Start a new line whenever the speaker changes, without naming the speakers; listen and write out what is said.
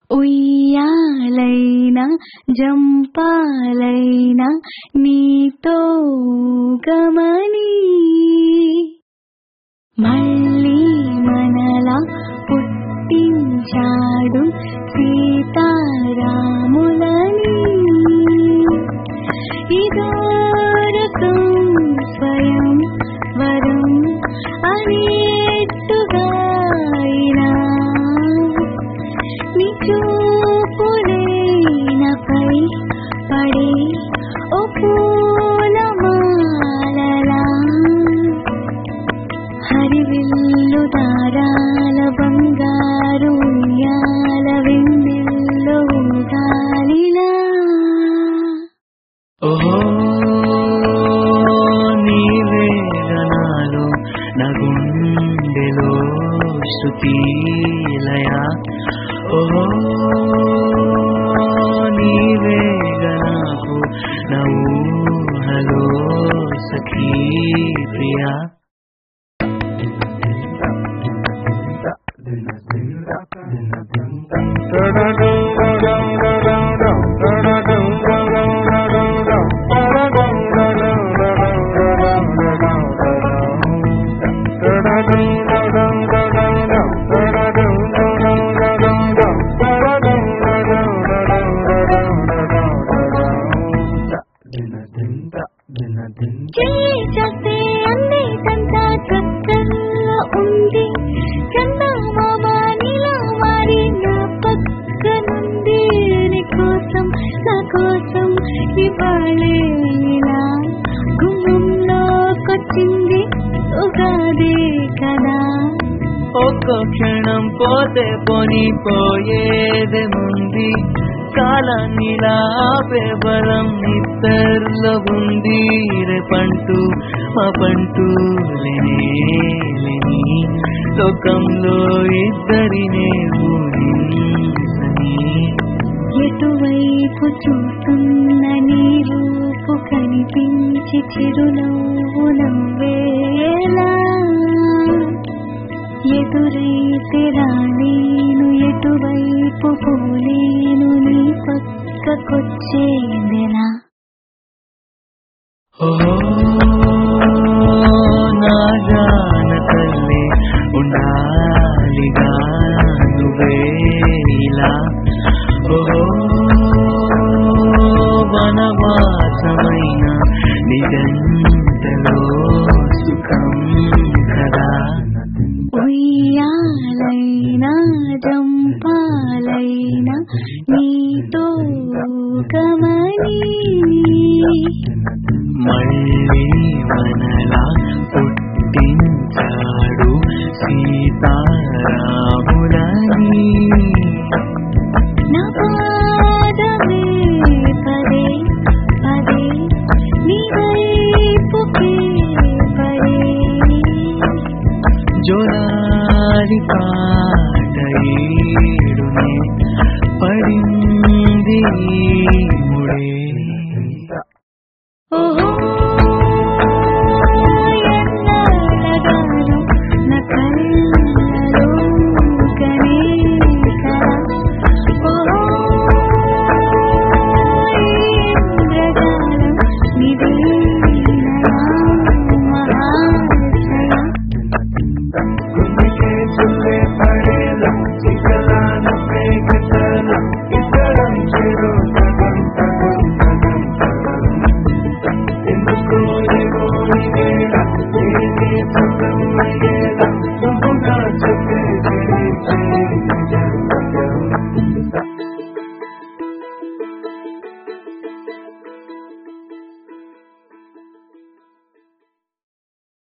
ఉయ్యాలైనా జంపాలైనా నీతో గమని మళ్ళీ మనలా పుట్టించాడు సీతారాములని ఇదోరకం స్వయం వరం అనేట్టుగా చూపులేనపై పడే ఓ పూలమాలలా హరివిల్లు దారాల బంగారు ఉయ్యాల వెన్నెల్లో ఊగాలిలా
ఓహో నీవే గనాలు నా గుండెలో శృతిలయ ఓహో నీవే నాకు నా ఊహలో సఖీ ప్రియా
చేస్తే అన్నిటంతా చక్కగా ఉంది చందమామ నీలా మారి నా పక్కనుంది నీకోసం నా కోసం ఇవాళే ఇలా గుమ్మంలోకొచ్చింది ఉగాదే కదా
ఒక్క క్షణం పోతే పోయేదేముంది కాలాన్నిలా ఆపే బలం నిద్రలో ఉంది రేపంటూ మా పంటూ లేని లోకంలో ఇద్దరినే ఊహించని
ఎటువైపు చూస్తున్న నీ రూపు కనిపించి చిరునవ్వు నవ్వేలా ఎదురైతే రాలేను ఎటువైపు పోలేను నీ పక్కకొచ్చేదెలా
నా జాన తల్లి ఉండాలిగా నువ్వే ఇలా వనవాసమైన నిజంతలో సుఖం కదా
ఉయ్యాలైనా జంపాలైనా నీతో గమని
మళ్ళీ మనలా పుట్టించాడు సీతారాములని
నా పాదమే పదే పదే నీ వైపుకే పడే
జోలాలి పాటేడునే పడింది ముడే
ఓహో